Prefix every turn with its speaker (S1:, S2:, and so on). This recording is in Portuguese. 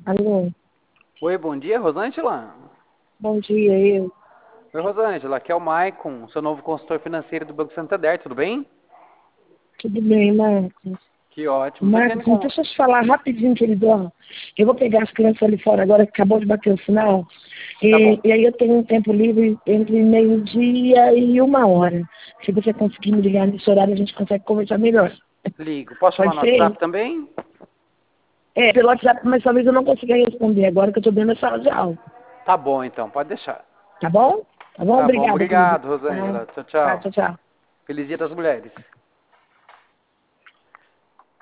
S1: Alô,
S2: Oi, bom dia, Rosângela.
S1: bom dia, eu.
S2: Oi, Rosângela, aqui é o Maicon, seu novo consultor financeiro do Banco Santander, tudo bem?
S1: Tudo bem, Marcos?
S2: Que ótimo. Tô entendendo
S1: Marcos,
S2: com...
S1: deixa eu te falar rapidinho, querido. Ó. Eu vou pegar as crianças ali fora agora, que acabou de bater o sinal.
S2: Tá
S1: E,
S2: bom,
S1: e aí eu tenho um tempo livre entre meio-dia e 1 hora. Se você conseguir me ligar nesse horário, a gente consegue conversar melhor.
S2: ligo. Posso chamar
S1: Pode
S2: no
S1: ser?
S2: WhatsApp também?
S1: É, pelo WhatsApp, mas talvez eu não consiga responder agora que eu estou dentro da sala de aula.
S2: Tá bom, então, pode deixar.
S1: Tá bom? Tá bom?
S2: Tá bom,
S1: Obrigada, querido.
S2: obrigado,
S1: Tá,
S2: Rosângela. Tchau,
S1: tá,
S2: tchau.
S1: tchau, tchau.
S2: Feliz Dia das Mulheres.